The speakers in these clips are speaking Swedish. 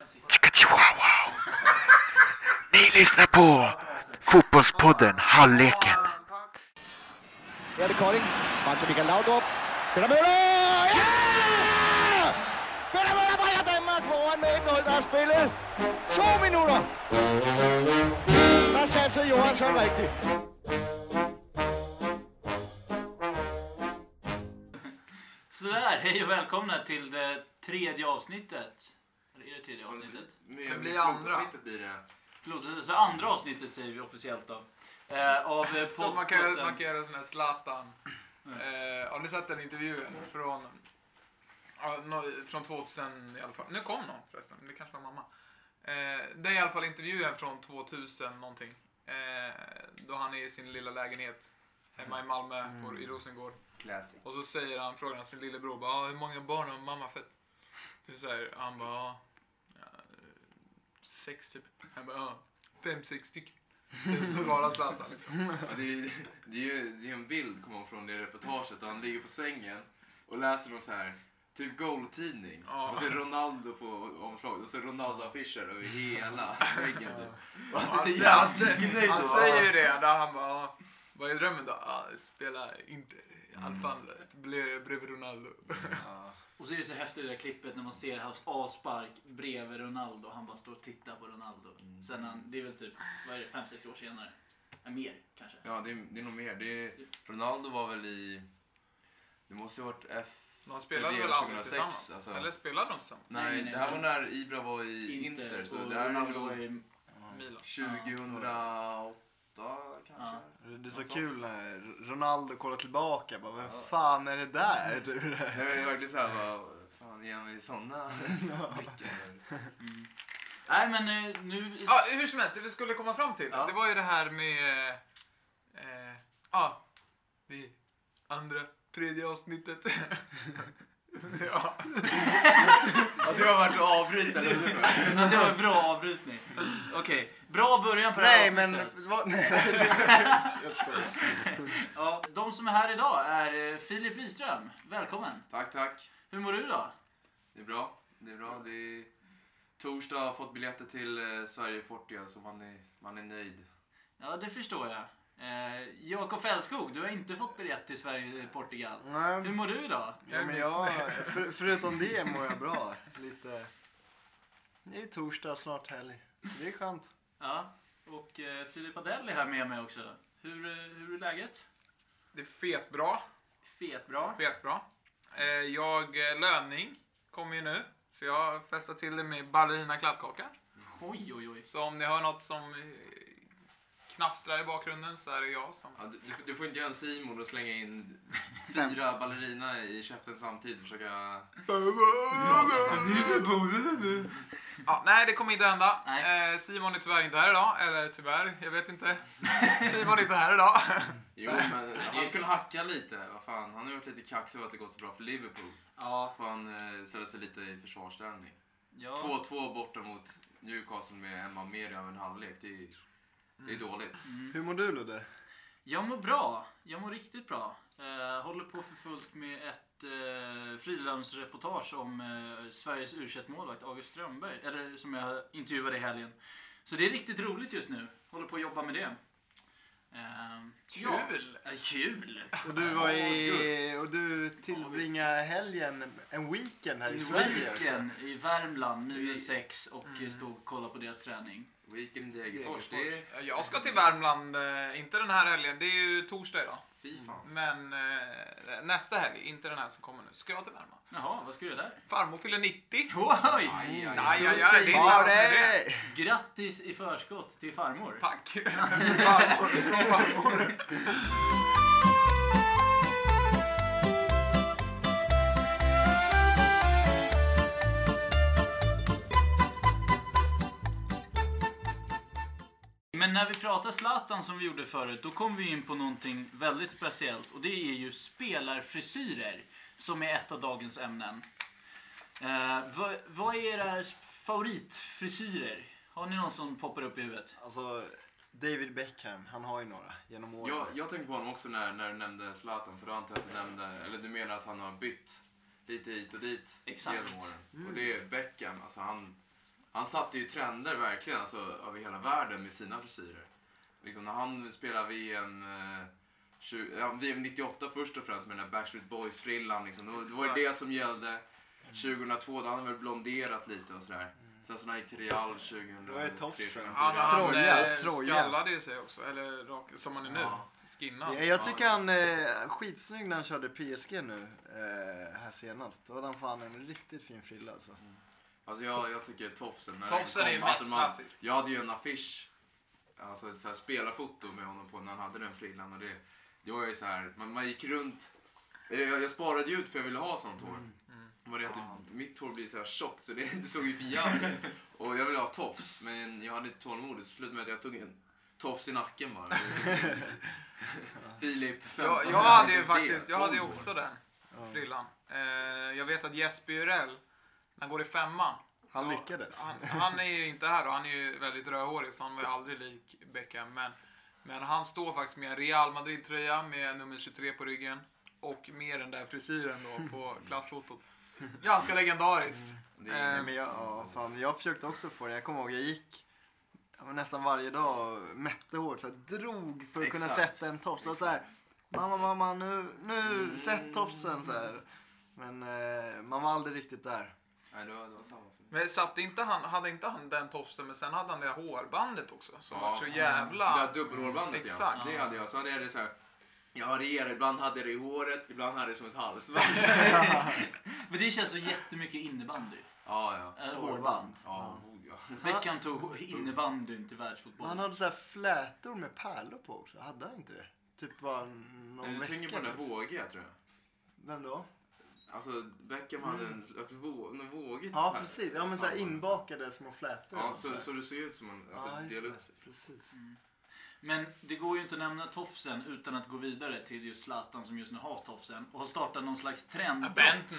Chihuahua. Ni lyssnar på Fotbollspodden Halvleken. Her er det Kolding. Martin Michael Laudrup. Peter Møller! Ja! Peter Møller bringer Danmark foran med 1-0. Der er spillet 2 minutter. Der satte Johansson rigtigt. Sådär, hej och välkomna till det tredje avsnittet. Eller är det tredje avsnittet? Det blir andra. Blir det. Förlåt, så andra avsnittet säger vi officiellt då. Av Så man kan göra sån här Zlatan. Har ni sett den intervjun från 2000 i alla fall? Nu kom någon förresten, det kanske var mamma. Det är i alla fall intervjun från 2000 någonting. Då han är i sin lilla lägenhet hemma i Malmö i Rosengård. Classic. Och så säger han, frågar han sin lillebror bara, hur många barn har mamma fött? Det säger han bara, 6 typ. Han bara, 5-6 stycken. Så bara Zlatan liksom. Ja, det är ju en bild kommer från det reportaget och han ligger på sängen och läser någon så här typ goaltidning. Ja. Och så är Ronaldo på omslaget och så är Ronaldo-affischer över hela väggen. Och Han säger ju det där han bara, vad är drömmen då? Spela inte anfallet bredvid Ronaldo. Ja. Och så är det så häftigt det där klippet när man ser hans avspark bredvid Ronaldo. Han bara står och tittar på Ronaldo. Sen det är väl typ, vad är det, 5-6 år senare? Mer kanske. Ja, det är nog mer. Ronaldo var väl i... Det måste ju ha varit De spelade väl aldrig tillsammans? Alltså. Eller spelade de tillsammans? Nej, det här var när Ibra var i Inter. Så och det här är Ronaldo nog var i Milan. 2008 kanske. Ja. Det är så kul när Ronaldo kollar tillbaka. Bara, vem fan är det där? Det är verkligen såhär, vad fan ger mig såna blickar? Nej men nu... Ja, hur som helst, det vi skulle komma fram till. Ja. Det var ju det här med... det tredje avsnittet. Ja. Det har varit att avbryta eller hur? Det var en bra avbrytning. Okej, bra början på det Nej, här men... avsnittet. Nej. Jag skojar. Ja, de som är här idag är Filip Lidström. Välkommen. Tack. Hur mår du då? Det är bra. Det är torsdag, har fått biljetter till Sverige-Portugal så man är nöjd. Ja, det förstår jag. Jakob Fällskog, du har inte fått biljett till Sverige-Portugal. Nej. Hur mår du idag? Ja, men förutom det mår jag bra. Lite... Det är torsdag, snart helg. Det är skönt. Ja, och Filip Adell är här med mig också. Hur är läget? Det är fetbra. Fetbra. Löning kommer ju nu. Så jag festar till det med ballerina kladdkaka. Oj. Så om ni hör något som knastrar i bakgrunden så är det jag som... Ja, du får inte göra en Simon och slänga in 4 ballerina i käften samtidigt och försöka... Ja, nej, det kommer inte hända. Nej. Simon är tyvärr inte här idag. Eller tyvärr, jag vet inte. Simon är inte här idag. Jo, men han kunde hacka lite. Vad fan, han har varit lite kaxig och att det gått så bra för Liverpool. Ja. Får han ställa sig lite i försvarsställning. Ja. 2-2 borta mot Newcastle med en man mer än en halvlek. Det är dåligt. Hur mår du, Ludde? Jag mår bra. Jag mår riktigt bra. Håller på för fullt med ett frilansreportage om Sveriges U21-målvakt August Strömberg. Eller som jag intervjuade i helgen. Så det är riktigt roligt just nu. Håller på att jobba med det. Kul! Ja, kul! Och du tillbringar helgen, en weekend här i Sverige också. Weekend i Värmland, 9-6 och stod och kollade på deras träning. Weekend i Degerfors, det är... Jag ska till Värmland, inte den här helgen. Det är ju torsdag idag. Fy fan. Men nästa helg, inte den här som kommer nu, ska jag till Värmland. Jaha, vad ska du göra där? Farmor fyller 90. Oj! Aj, Då det är säger inte vi alls det. grattis i förskott till farmor. Tack. Farmor. Men när vi pratar Zlatan som vi gjorde förut, då kom vi in på någonting väldigt speciellt. Och det är ju spelarfrisyrer som är ett av dagens ämnen. Vad är era favoritfrisyrer? Har ni någon som poppar upp i huvudet? Alltså, David Beckham, han har ju några genom åren. Jag tänkte på honom också när du nämnde Zlatan, för då antar jag att du menar att han har bytt lite hit och dit Exakt. genom åren. Och det är Beckham, alltså han Han satte ju trender verkligen alltså, över hela världen med sina frisyrer. Liksom när han spelade VM, VM 98 först och främst med den där Backstreet Boys-frillan. Liksom. Det var ju det som gällde. 2002 då han väl blonderat lite och sådär. Sen så när han gick till Real 2003. Det var ju tofsen. Han Troja. skallade ju sig också. Eller som han är nu. Skinnad. Ja, jag tycker han är skitsnygg när han körde PSG nu här senast. Då hade han fan en riktigt fin frilla alltså. Alltså jag tycker tofsen. Tofsen är ju mest klassisk. Jag hade ju en affisch, alltså ett så här spelarfoto med honom på när han hade den frillan. Och det var ju så här, man gick runt. Jag sparade ju ut för jag ville ha sånt hår. Var det att mitt hår blir så här tjockt så det såg ju för jävligt. Och jag ville ha tofs, men jag hade inte tålamod. Så slutade med att jag tog en tofs i nacken bara. Filip, 15. Jag hade ju faktiskt, jag hade ju också den frillan. Jag vet att Jesper Jurell, han går i 5:an. Han lyckades. Han är ju inte här då, han är ju väldigt rödhårig så han var ju aldrig lik Beckham. Men han står faktiskt med en Real Madrid-tröja med nummer 23 på ryggen. Och med den där frisyren då på klassfotot. Ganska legendariskt. Men jag försökte också få det. Jag kommer ihåg, jag gick nästan varje dag och mätte hårt. Så här, drog för att kunna sätta en tofs. Och så här, mamma, nu sätt tofsen. Så här. Men man var aldrig riktigt där. Nej, det var samma. Men hade inte han den tofsen, men sen hade han det hårbandet också. Som var så jävla... Det där dubbelhårbandet, exakt. Ja. Det hade jag. Så hade jag det så här. Jag varierade, ibland hade jag det i håret, ibland hade jag det som ett halsband. Men det känns så jättemycket innebandy. Ja. Hårband. Ja. Beckham tog innebandyn till världsfotboll. Han hade så här flätor med pärlor på också. Hade han inte det? Typ bara någon vecka. Du tänker på den där vågiga, tror jag. Vem då? Alltså Beckham hade en vågigt. Ja, precis. Ja, men så här inbakade små flätor. Ja, så det ser ut som en del upp sig. Precis. Men det går ju inte att nämna tofsen utan att gå vidare till just Zlatan som just nu har tofsen. Och har startat någon slags trend.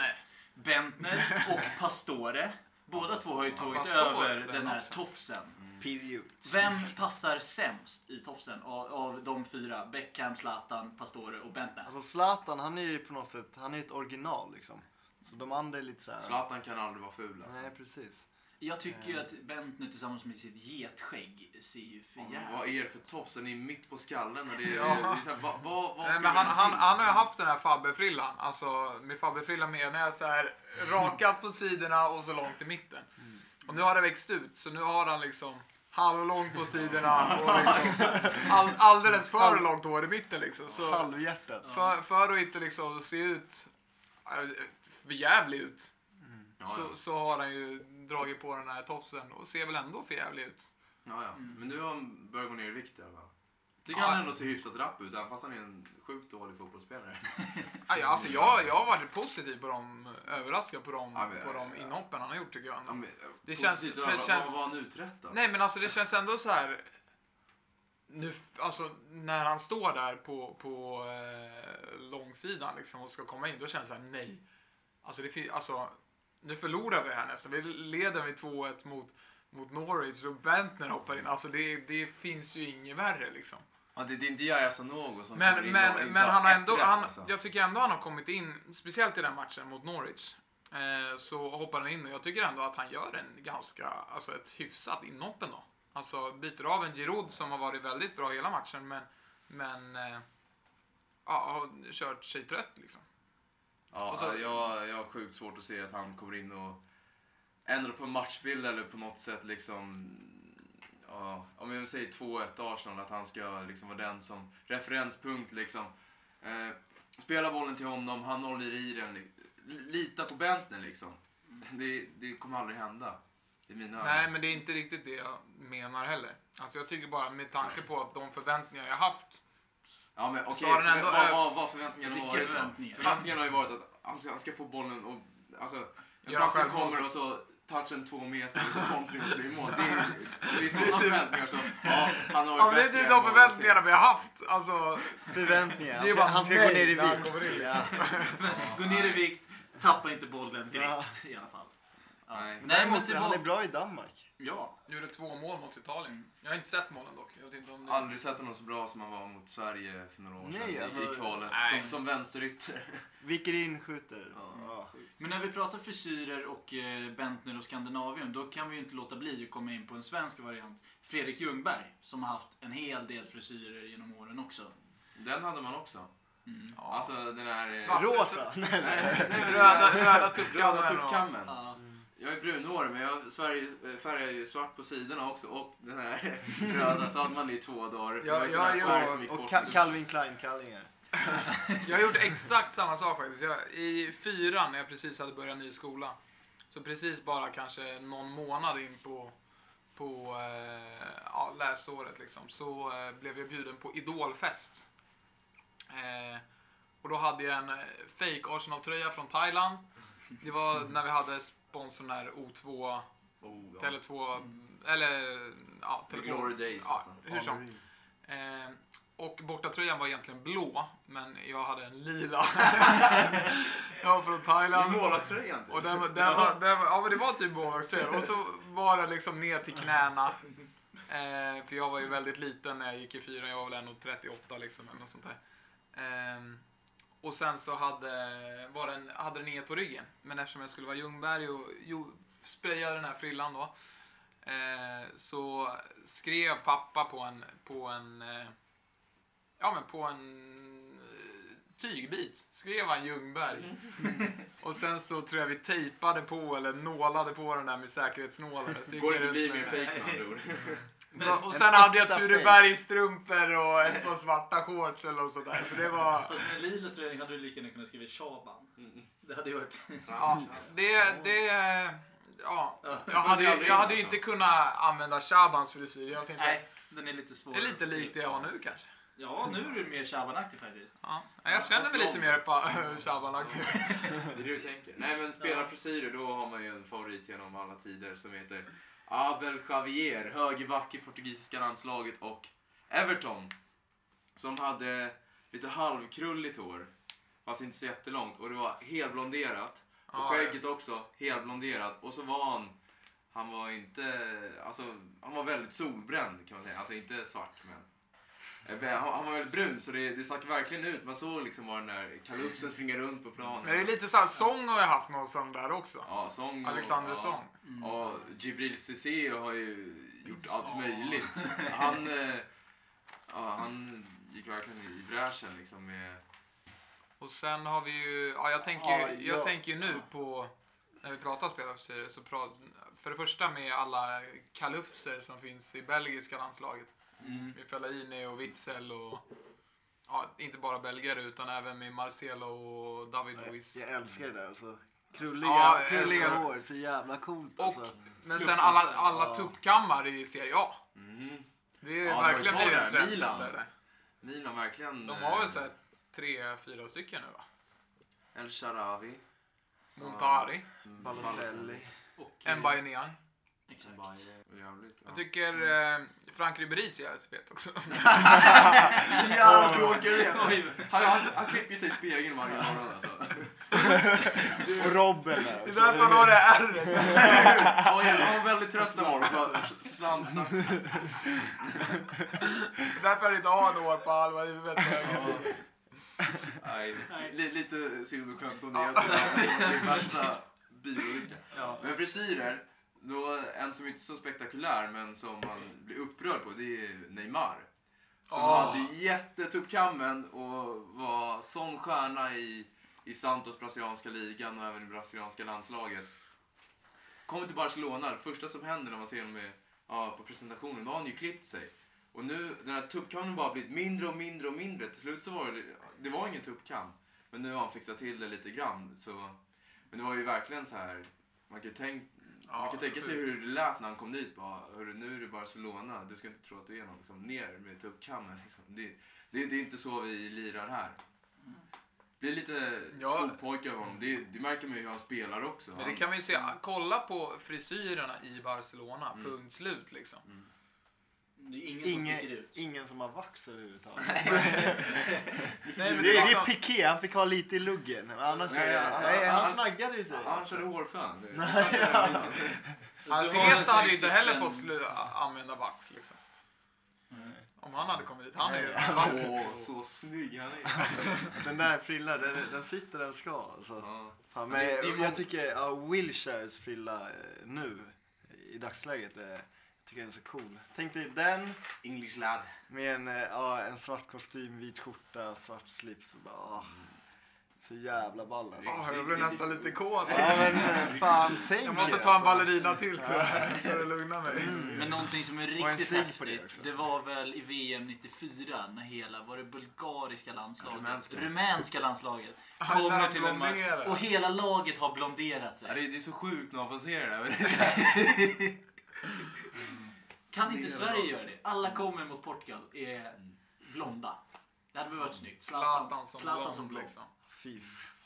Bentner och Pastore. Båda två har ju tagit över den här tofsen. Vem passar sämst i tofsen av de 4? Beckham, Zlatan, Pastore och Bentner. Alltså Zlatan, han är ju på något sätt, han är ett original liksom. Så de andra är lite så här. Zlatan kan aldrig vara ful alltså. Nej, precis. Jag tycker ju att Bentner tillsammans med sitt getskägg ser ju för jävligt. Vad är det för tofs? Den är mitt på skallen och det är, det är så här, vad nej, men han har ju haft den här Fabbe-frillan. Alltså med Fabbe-frillan menar jag så här rakat på sidorna och så långt i mitten. Och nu har det växt ut så nu har han liksom halvlångt på sidorna och liksom alldeles för långt hår i mitten liksom. Så halvhjärtat. För att inte liksom se ut för jävligt ut. Så har han ju dragit på den här tofsen och ser väl ändå för jävligt ut. Ja. Men nu har han börjat gå ner i vikt i alla fall. Tycker han ändå ser hyfsat rapp ut, även fast han är en sjukt dålig fotbollsspelare. Alltså jag har varit positiv på dem, överraskad på de inhoppen han har gjort tycker jag. Det känns vad han uträttat. Nej men alltså det känns ändå så här. Nu, alltså när han står där på långsidan liksom och ska komma in, då känns det så här nej. Alltså nu förlorar vi här nästan. Vi leder med 2-1 mot Norwich och Bentner hoppar in. Alltså det finns ju inget värre liksom. Ja, det är inte Yahya Sanogo som men han har ändå jag tycker ändå han har kommit in, speciellt i den matchen mot Norwich. Så hoppar han in och jag tycker ändå att han gör en ganska, alltså ett hyfsat inhopp ändå. Alltså byter av en Giroud som har varit väldigt bra hela matchen men har kört sig trött liksom. Ja, så, jag har sjukt svårt att se att han kommer in och ändrar på en matchbild eller på något sätt liksom, ja, om jag säger 2-1 Arsenal, att han ska liksom vara den som referenspunkt liksom. Spela bollen till honom, han håller i den, lita på Bentner liksom. Det kommer aldrig hända. Nej, men det är inte riktigt det jag menar heller. Alltså jag tycker bara med tanke på att de förväntningar jag haft. Ja men okej, vad förväntningarna har varit då? Förväntningarna har ju varit att han ska få bollen och alltså han kommer och så touchen 2 meter och så kontring och blir mål. Det är sådana förväntningar som han har varit bättre. Det är de förväntningarna vi har haft. Alltså förväntningar. Det är bara, han ska gå ner i vikt. Gå ner i vikt, tappa inte bollen direkt i alla fall. Nej. Däremot, han är bra i Danmark. Ja. Gjorde 2 mål mot Italien. Jag har inte sett målen dock. Jag vet inte om det... Aldrig sett honom så bra som han var mot Sverige för några år sedan. Nej, alltså, i kvalet. Som vänsterytter. Viker in, skjuter. Ja. Men när vi pratar frisyrer och Bentner och Skandinavium, då kan vi ju inte låta bli att komma in på en svensk variant. Fredrik Ljungberg, som har haft en hel del frisyrer genom åren också. Den hade man också. Ja. Alltså den här... Rosa. Röda tuppkammen. Ja. Jag är brunhårig men jag färgar ju svart på sidorna också och den här röda så hade man i 2 dagar. Och Calvin Klein-kallingar. Jag har gjort exakt samma sak faktiskt. I 4 när jag precis hade börjat ny skola. Så precis bara kanske någon månad in på läsåret liksom, så blev jag bjuden på Idolfest. Och då hade jag en fake Arsenal-tröja från Thailand. Det var när vi hade sponsorn här O2, Tele2, eller The Glory Days. Hur som. Och bortatröjan var egentligen blå, men jag hade en lila. Jag var från Thailand. Det är målvaktströjan. Och den var, det var typ målvaktströjan. Och så var det liksom ner till knäna. För jag var ju väldigt liten när jag gick i 4. Jag var väl 1,38 liksom eller något sånt där. Och sen så hade den inget på ryggen. Men eftersom jag skulle vara Ljungberg och sprayade den här frillan då, så skrev pappa på en tygbit. Skrev han Ljungberg. Och sen så tror jag vi tejpade på eller nålade på den där med säkerhetsnålar. Går inte bli min fake man bror. Och sen hade jag Tureberg-strumpor och ett par svarta shorts eller något sådär. Så det var... Fast med lila tröjan hade du lika gärna kunnat skriva Shaban. Det hade ju varit... Jag hade ju inte kunnat använda Shabans frisyr. Nej, den är lite svår. Det är lite likt det jag har nu kanske. Ja, nu är du mer Shaban-aktig faktiskt. Ja, jag känner mig lite mer Shaban-aktig. Det är det du tänker. Nej men spelarfrisyrer, då har man ju en favorit genom alla tider som heter Abel Xavier, högerback i portugisiska landslaget och Everton. Som hade lite halvkrulligt hår, fast inte så jättelångt. Och det var helblonderat. Och skägget också helblonderat. Och så var han var inte, alltså han var väldigt solbränd kan man säga. Alltså inte svart men. Han var väldigt brun så det stack verkligen ut. Man såg liksom var den där kalupsen springer runt på planen. Men det är lite så här, Sång har jag haft någon sån där också. Ja, Sång och Alexander Sång. Och Gibril Cissé har ju gjort allt möjligt. Han gick verkligen i bräschen liksom med... Och sen har vi ju, jag tänker ju nu på, när vi pratar spelarfrisyrer, så för det första med alla kalufser som finns i belgiska landslaget. Med Fellaini och Witzel och inte bara belgare utan även med Marcelo och David Luiz. Jag älskar det där alltså. Krulliga hår, så jävla coolt alltså. Och, men sen alla tuppkammar i Serie A. Det är verkligen en trendsättare. Milan verkligen. De har väl så 3-4 stycken nu va? El Sharawi, Montari, Balotelli och Mbaye Niang. Jag tycker Frank Ribéry ser jävligt fet också. Jävla tråkig. Han klipper sig i spegeln varje morgon alltså. Och Robben där. Det är därför han har det ärret. Han var väldigt trött när morgon. Slansa. Därför han inte har något på halva huvudet. Nej, lite sidoskönkt och det värsta bilolyckan. Men frisyrer, då en som inte är så spektakulär men som man blir upprörd på, det är Neymar. Som hade jättetuppkammen och var sån stjärna i Santos brasilianska ligan och även i brasilianska landslaget. Kommer till Barcelona, det första som händer när man ser dem på presentationen, då har han ju klippt sig. Och nu, den här tuppkammen bara blivit mindre och mindre och mindre. Till slut så var det var ingen tuppkam. Men nu har han fixat till det lite grann. Så, men det var ju verkligen så här. Man kan tänka sig hur det lät när han kom dit. Hörru, nu är det Barcelona. Du ska inte tro att du är någon liksom, ner med tuppkammen. Liksom. Det är inte så vi lirar här. Det är lite skolpojkar av honom. Det märker man ju hur han spelar också. Men det kan man ju se. Kolla på frisyrerna i Barcelona. Punkt slut liksom. Det är ingen som sticker ut. Ingen som har vax överhuvudtaget. Nej, men det är Piqué, han fick ha lite i luggen. Annars han snaggade ju sig. Han körde hårfön. Arteta hade ju inte heller fått använda vax liksom. Om han hade kommit dit. Han är ju... så snygg han är. Den där frillan, den sitter där den ska. Alltså. Ja. Men jag tycker Wilshires frilla nu i dagsläget tycker den är så cool. Tänk dig den English lad. med en svart kostym, vit skjorta, svart slips och bara så jävla ball alltså. Jag blir nästan lite kåt. Ja men fan, tänk Jag måste ta en ballerina till tror jag för att lugna mig. Men någonting som är Och en riktigt cigg på det häftigt, också. det var väl i VM 94 när var det bulgariska landslaget, Rumänska. rumänska landslaget När kommer de till en match blonderar. och hela laget har blonderat sig. Det är så sjukt när man får se det där. Kan inte Sverige göra det? Alla kommer mot Portugal är blonda. Det hade varit snyggt. Zlatan som blond blond liksom. Fy.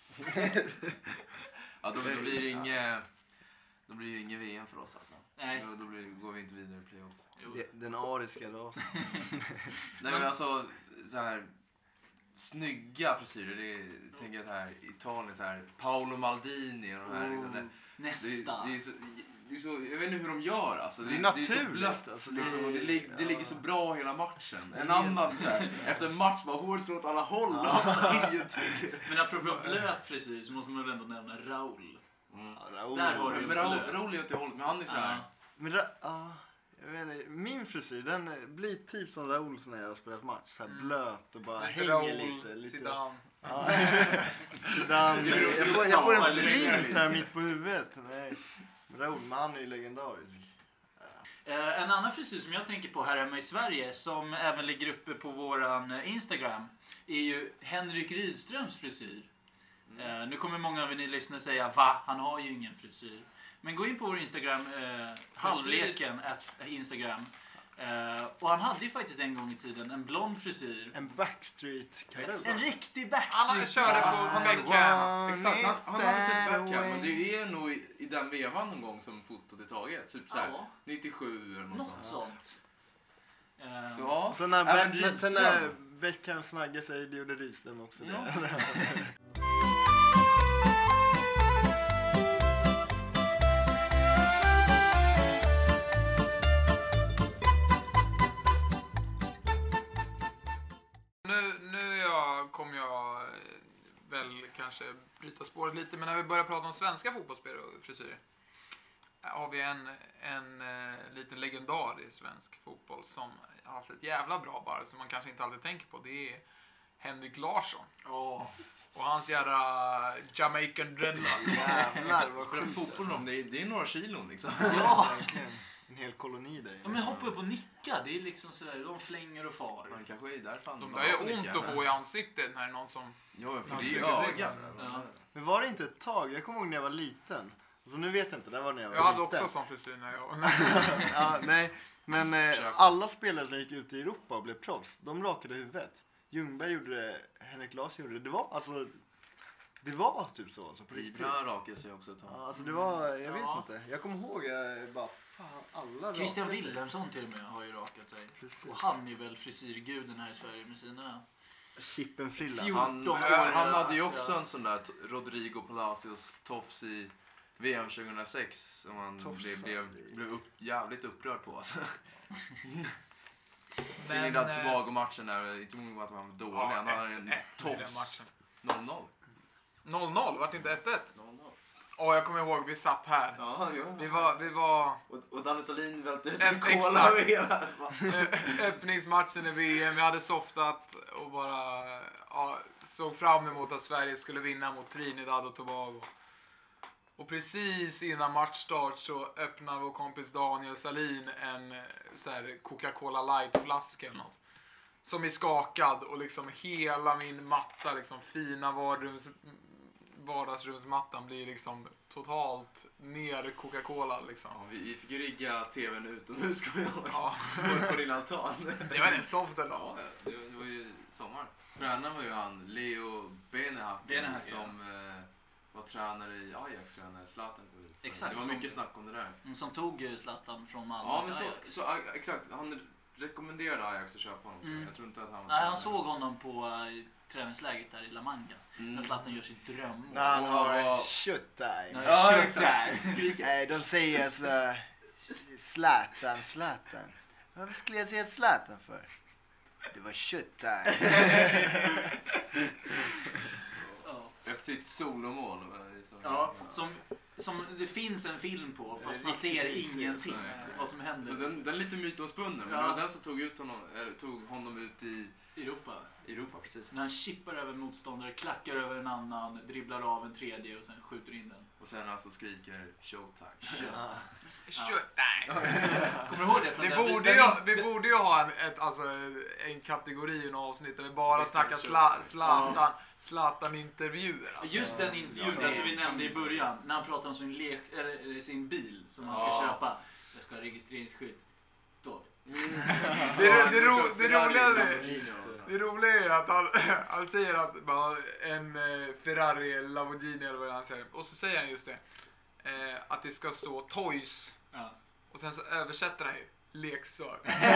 Ja, då blir det ingen VM för oss alltså. Nej. Då går vi inte vidare i playoff. Den ariska rasen. Nej men alltså så här snygga frisyrer, det tänker jag här Italien så här Paolo Maldini och de här liksom, Nästa. det är så, jag vet inte hur de gör alltså. Det är så naturligt, blött alltså, liksom, och det ligger så bra hela matchen. En Det är- annan så här, efter en match bara hårstrå åt alla håll. Ingenting. Men apropå blöt frisyr så måste man väl ändå nämna Raul. Raoul. Där har du Men Raul är åt det hållet, men han är så här. Men jag vet inte, min frisyr den blir typ som Raoul när jag har spelat match. Så här blöt och bara hänger lite. Zidane. Ja. Zidane. Jag får en flint här mitt på huvudet. Nej. Raoul, men han är ju legendarisk. En annan frisyr som jag tänker på här hemma i Sverige som även ligger uppe på våran Instagram är ju Henrik Rydströms frisyr. Nu kommer många av er lyssnare säga va? Han har ju ingen frisyr. Men gå in på vår Instagram, halvleken Instagram. Och han hade ju faktiskt en gång i tiden en blond frisyr. En Backstreet-karriär. En riktig Han Backstreet. körde på Beckham. Exakt, han hade sett Beckham, men det är nog i den vevan någon gång som fotot är taget. Typ såhär Ja. 97 eller något Något sånt. sånt. Så ja, Och sen även när Rydström. Beckham snaggade sig, det gjorde Rydström också. Ja. Kommer jag väl kanske bryta spåret lite, men när vi börjar prata om svenska fotbollsspelare och frisyrer har vi en liten legendar i svensk fotboll som har haft ett jävla bra bara som man kanske inte alltid tänker på. Det är Henrik Larsson och hans jävla Jamaican dreadlocks. Jävlar vad Spelar sjukt. fotboll om det är några kilon liksom. Ja. Verkligen. En hel koloni där inne. Ja, men hoppa upp och nicka, det är liksom sådär, de flänger och far. Man kanske är därför De där är ont att få i ansiktet när det är någon som... Ja, för Man det är ju trycker ögat. Ja. Men var det inte ett tag? Jag kommer ihåg när jag var liten. Alltså nu vet jag inte, det var när jag var Jag hade liten. också sån frisyr när jag... Ja, nej. Men alla spelare som gick ut i Europa och blev proffs, de rakade huvudet. Ljungberg gjorde det, Henrik Larsson gjorde det. Det var typ så på riktigt. Ibland rakar sig också ett tag. Ja, alltså det var, jag vet Ja. inte. Jag kommer ihåg, jag bara fan, alla Christian rakade sig. Wilhelmsson till och med har ju rakat sig. Precis. Och han är väl frisyrguden här i Sverige med sina... Chippenfrilla. 14 år. Han hade ju också en sån där Rodrigo Palacios tofs i VM 2006 som han Tofs, blev jävligt upprörd på alltså. Men, Trinidad Tobago-matchen där, inte många att han var dålig, han hade en tofs 0-0. 0-0, vart det inte 1-1? 0-0. Jag kommer ihåg, vi satt här. Ja, Vi var och Danne Salin välte ut En en cola exakt. över hela. öppningsmatchen i VM. Vi hade softat och bara såg fram emot att Sverige skulle vinna mot Trinidad och Tobago. Och precis innan matchstart så öppnar vår kompis Daniel Salin en så här Coca-Cola Light-flaska eller något. Som är skakad och liksom hela min matta, liksom fina vardagsrumsmattan blir liksom totalt ner Coca-Cola liksom. Ja, vi fick ju rigga tvn utomhus ska vi ha. Ja. På din altan. Det var rätt soft ändå. Ja, det var ju sommar. Tränaren var ju han, Leo Benehacker som var tränare i Ajax, tränare Zlatan. Exakt. Det var mycket snack om det där. Som tog Zlatan från Malmö. Ja, men till Ajax. så exakt. rekommenderade Ajax att köpa honom. Jag tror inte att han... Nej, han såg honom på träningsläget där i La Manga. När Zlatan gör sitt drömmål. När han har en shut där. Ja, exakt. Nej, de säger så Zlatan. Varför skulle jag säga Zlatan för? Det var shut där. Ett sitt solomål. Ja, som det finns en film på, fast man ser ingenting vad som händer. Så den är lite mytomspunnen, men det var den som tog honom ut i Europa, precis. När han chippar över motståndare, klackar över en annan, dribblar av en tredje och sen skjuter in den. Och sen alltså skriker showtime. Kommer du ihåg det? Vi borde ju ha en kategori i en avsnitt där vi bara snackar Zlatan-intervjuer. Alltså. Just den intervjun som vi nämnde i början, när han pratar om sin bil som han ska köpa. Jag ska ha registreringsskydd. Då. Det roliga är att han säger att en Ferrari eller Lamborghini eller vad han säger. Och så säger han just det. Att det ska stå toys. Ja. Och sen så översätter han ju leksak.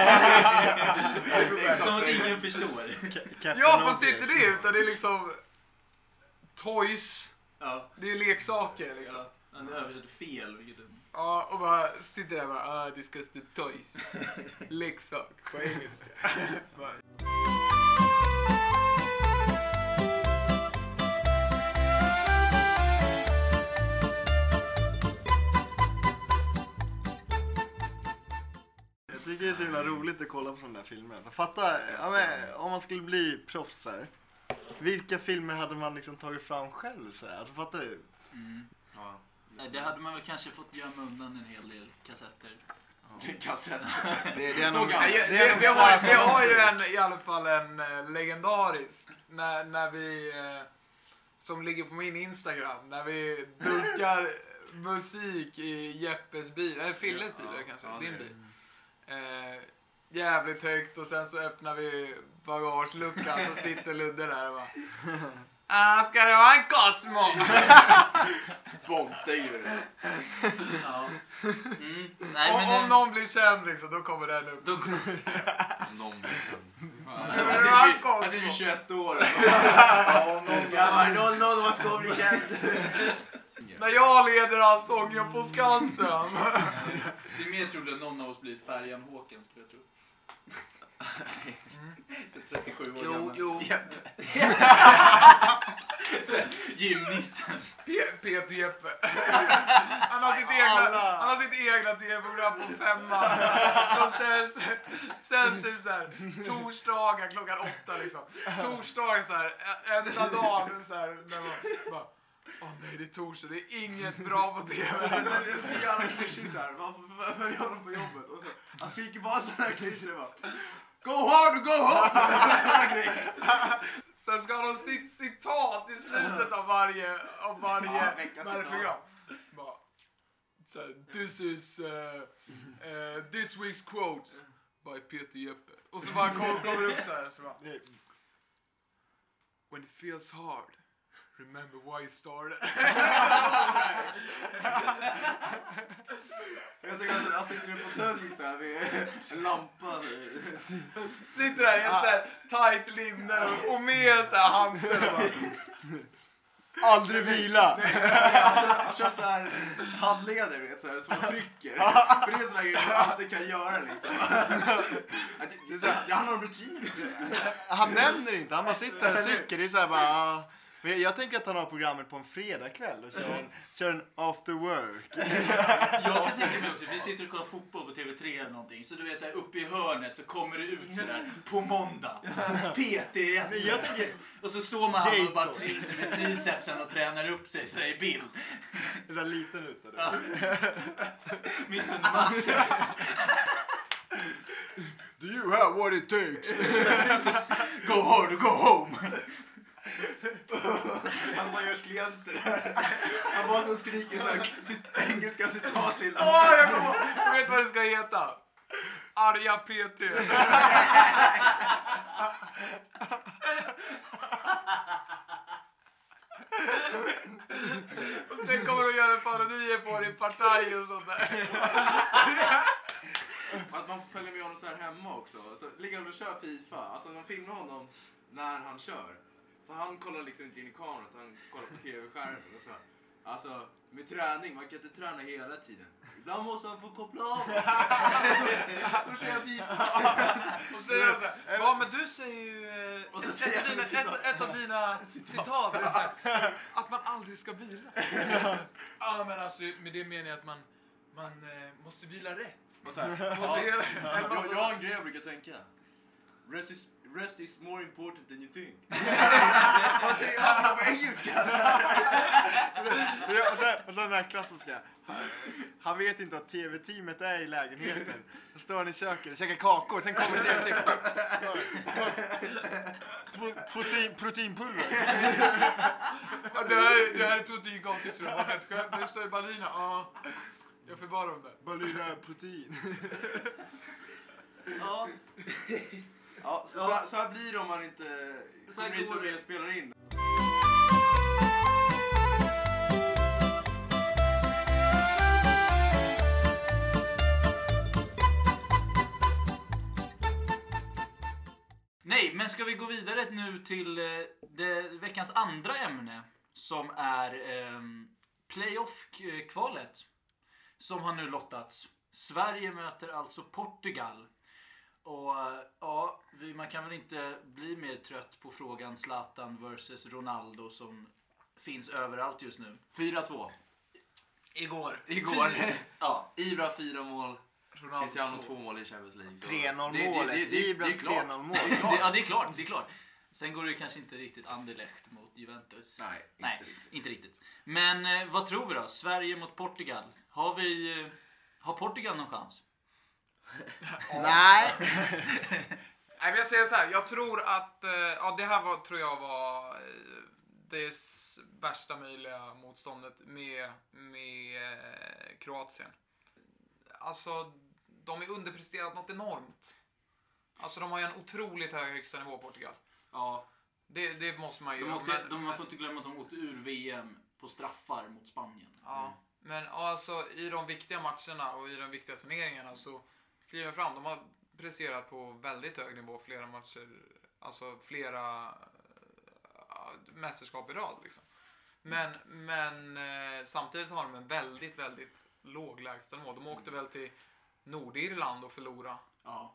Som att ingen förstår. Ja, fast inte det, utan det är liksom toys. Ja. Det är leksaker liksom. Ja. Han översätter fel, vilket är... Ja, och bara sitter där och bara, det ska stå toys. Leksak på engelska. Jag tycker det är så himla roligt att kolla på sådana där filmer. Så fatta, om man skulle bli proffs här, vilka filmer hade man liksom tagit fram själv så här? Alltså, fattar du? Ja. Nej, det hade man väl kanske fått gömma undan en hel del kassetter. Vi har ju i alla fall en legendarisk när vi som ligger på min Instagram, när vi dunkar musik i Jeppes bil, eller Filles bil kanske, din bil. Jävligt högt, och sen så öppnar vi bagageluckan, så sitter Ludde där och bara, ska det vara en Cosmo? Bombstänger det. Ja. Nej, om någon blir känd liksom, då kommer den upp. Någon blir känd. Han ser ju 21 år. Någon vad ska bli känd. När jag leder allsången på Skansen. Det är mer troligt att någon av oss blir Färjan Håkan, skulle jag tro. Så 37 år gammal. Jo. Gymnissen. Peter Jeppe. Han har sitt egna tv-program på 5:an. Som säljs typ såhär torsdagar klockan 8 liksom. Torsdagar såhär, enda dagen såhär, när man bara, nej, det är torsdag, det är inget bra på tv. Det är så jävla klyschigt såhär, varför följer honom på jobbet? Och så, han skriker bara sådana här klyschor, det bara, go hard, go home! Sen ska han ha sitt citat i slutet av varje program. So, this is this week's quote by Peter Jeppe. Och så bara kommer upp så här, så bara, when it feels hard, remember why you started. Jag tycker att han sitter i en fåtölj så här med en lampa. Sitter där i en så här tight linne och med så här handen. Aldrig vila! Han kör så här handleder, vet, så här, som man trycker. För det är sådana grejer som man inte kan göra liksom. Han har en rutin. Han nämner inte, han bara sitter och trycker. Det är så här bara... Men jag tänker att han har programmet på en fredagkväll och kör en after work. Jag kan tänka mig också, vi sitter och kollar fotboll på TV3 eller någonting, så du vet så här, uppe i hörnet så kommer det ut så där på måndag. PT. Jag tänker, och så står man här och bara trivs med tricepsen och tränar upp sig så där i bild. det är liten ute där. Ja. Mitt under matchen. Do you have what it takes? Go hard or go home. Han som görs klienter. Han bara så skriker så här engelska citat till. Jag vet vad det ska heta. Arga PT. Och sen kommer de göra parodier på din partaj och sånt där. Att man får följa med honom så här hemma också. Så ligger han och kör FIFA. Alltså man filmar honom när han kör. Så han kollar liksom inte in i kameran utan han kollar på tv-skärmen och så. Alltså med träning, man kan inte träna hela tiden. Ibland måste man få koppla av. Och köra FIFA. Och säger han så här, ja men du säger ju ett av dina citat är så här, att man aldrig ska vila. Ja men alltså med det menar jag att man måste vila rätt. Och så här, jag har en grej jag brukar tänka. Rest is more important than you think. Vad säger han på engelska? Och så den här klassiska. Han vet inte att tv-teamet är i lägenheten. Då står han i köket och käkar kakor. Sen kommer tv-teamet. Proteinpulver. Ja, det här är proteinkakor. Det står i Berlina. Ja, jag får bara om det. Berlina protein. Ja. Ja, så här blir det om man inte kommer hit och med och spelar in. Nej, men ska vi gå vidare nu till veckans andra ämne som är playoff-kvalet som har nu lottats. Sverige möter alltså Portugal. Och ja, man kan väl inte bli mer trött på frågan Zlatan versus Ronaldo som finns överallt just nu. 4-2. Igår. Ja. Ibra 4 mål. Ronaldo Cristiano 2 mål i Champions League. 3-0 målet. Ibras 3-0 mål. Ja, det är klart. Sen går det kanske inte riktigt Anderlecht mot Juventus. Nej, inte riktigt. Men vad tror vi då? Sverige mot Portugal. Har Portugal någon chans? Nej. Nej, men jag säger så här. Jag tror att det här tror jag var det värsta möjliga motståndet med Kroatien. Alltså, de är underpresterat något enormt. Alltså, de har ju en otroligt hög högsta nivå, Portugal. Ja. Det måste man ju... Man får inte glömma att de åkte ur VM på straffar mot Spanien. Ja, men alltså i de viktiga matcherna och i de viktiga turneringarna så kliver fram. De har presterat på väldigt hög nivå flera matcher, alltså flera mästerskap i rad liksom. Men samtidigt har de en väldigt, väldigt låg lägstanivå. De åkte väl till Nordirland och förlora. Ja.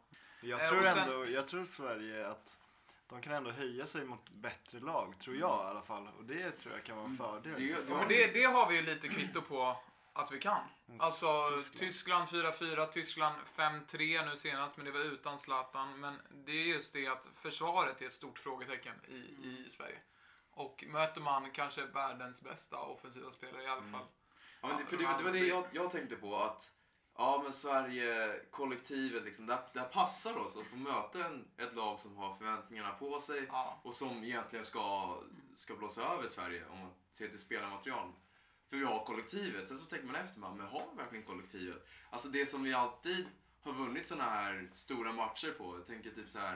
Jag tror Sverige att de kan ändå höja sig mot bättre lag, tror jag i alla fall. Och det tror jag kan vara en fördel. Men det har vi ju lite kvitto på att vi kan. Alltså Tyskland 4-4, Tyskland 5-3 nu senast, men det var utan Zlatan. Men det är just det att försvaret är ett stort frågetecken i Sverige. Och möter man kanske världens bästa offensiva spelare i alla fall. Ja, men det var det jag tänkte på, att ja, men Sverige, kollektivet, liksom, där passar oss att få möta ett lag som har förväntningarna på sig och som egentligen ska blåsa över Sverige om man ser till spelarmaterial. För vi har kollektivet, sen så tänker man efter, men har vi verkligen kollektivet? Alltså det som vi alltid har vunnit såna här stora matcher på, jag tänker typ så här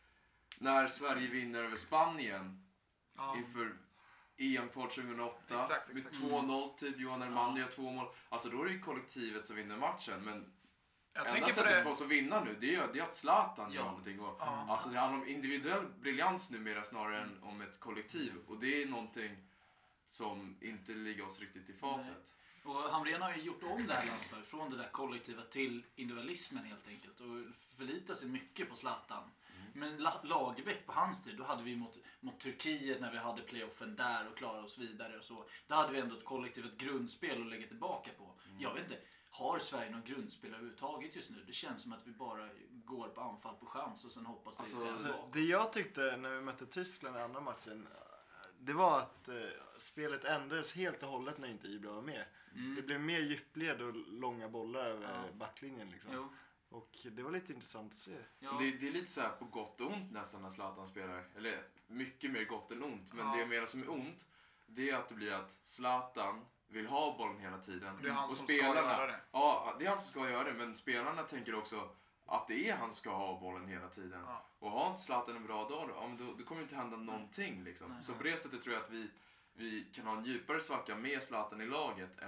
när Sverige vinner över Spanien inför EM-kval 2008 exakt. med 2-0 typ, Johan Hermann gör 2 mål. Alltså då är det ju kollektivet som vinner matchen, men enda sättet för oss att vinna nu det är att Zlatan gör någonting. Och, alltså det handlar om individuell briljans numera snarare än om ett kollektiv, och det är någonting som inte ligger oss riktigt i fatet. Nej. Och Hamrén har ju gjort om det här landslaget från det där kollektiva till individualismen helt enkelt och förlitar sig mycket på Zlatan. Men Lagerbäck på hans tid, då hade vi mot Turkiet när vi hade playoffen där och klarade oss vidare och så. Då hade vi ändå ett kollektivt grundspel att lägga tillbaka på. Jag vet inte, har Sverige någon grundspel överhuvudtaget just nu? Det känns som att vi bara går på anfall på chans och sen hoppas det jag tyckte när vi mötte Tyskland i andra matchen, det var att spelet ändrades helt och hållet när inte Ibra var med. Det blev mer djupled och långa bollar över backlinjen liksom. Jo. Och det var lite intressant att se. Ja. Det är lite så här på gott och ont nästan när Zlatan spelar. Eller mycket mer gott än ont. Men det jag menar som är ont, det är att det blir att Zlatan vill ha bollen hela tiden. Det är han och som spelarna, ska göra det. Ja, det är han som ska göra det. Men spelarna tänker också att det är han som ska ha bollen hela tiden. Ja. Och har inte Zlatan en bra dag då kommer det inte hända någonting liksom. Så på det sättet tror jag att vi kan ha en djupare svacka med Zlatan i laget än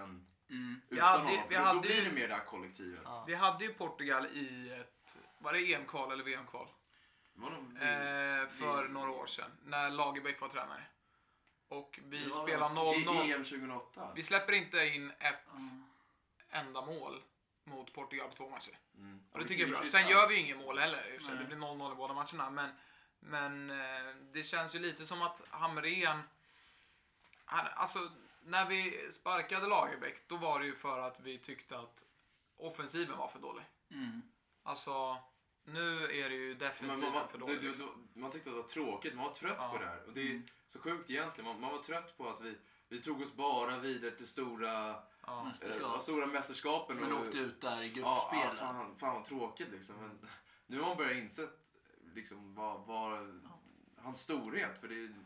Utan honom, vi då hade blir ju- det mer det här kollektivet. Ja. Vi hade ju Portugal i ett, var det EM-kval eller VM-kval? Det var nog För några år sedan, när Lagerbäck var tränare. Och vi Det var spelar alltså i 0-0. EM 2008. Vi släpper inte in ett enda mål mot Portugal på 2 matcher. Och det tycker jag är bra. Sen gör vi ju inget mål heller. I och för sig. Det blir 0-0 i båda matcherna. Men det känns ju lite som att Hamrén... Alltså, när vi sparkade Lagerbäck, då var det ju för att vi tyckte att offensiven var för dålig. Alltså, nu är det ju defensiven för dålig. Man tyckte att det var tråkigt, man var trött på det här. Och det är så sjukt egentligen. Man var trött på att vi tog oss bara vidare till stora mästerskapen. Men åkte ut där i gruppspel. Fan vad tråkigt liksom. Men nu har man börjat inse liksom, vad hans storhet. För det är,